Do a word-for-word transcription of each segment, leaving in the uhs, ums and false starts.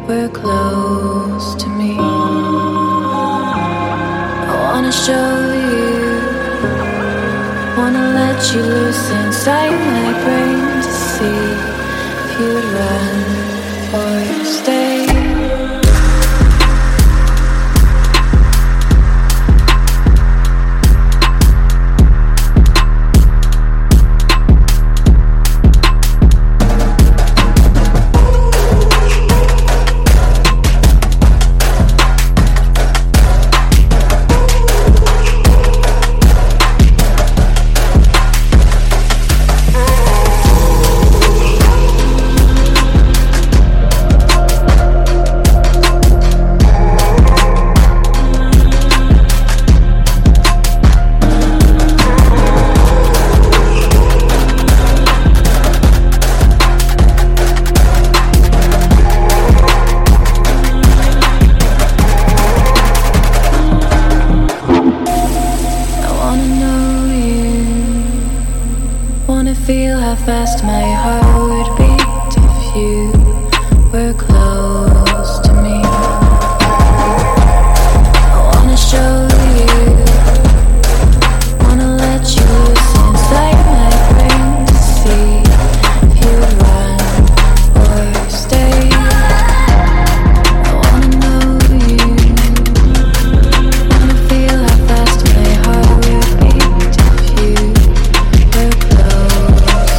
were close to me. I wanna show you, wanna let you loose inside my brain to see if you'd run or stay. Feel how fast my heart would beat if you were close to me. I wanna show you, wanna let you loose inside my brain to see if you'd run or stay. I wanna know you, wanna feel how fast my heart would beat if you were close.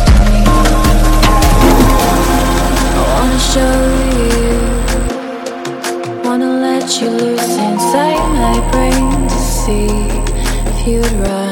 Show you, wanna let you loose inside my brain to see if you'd run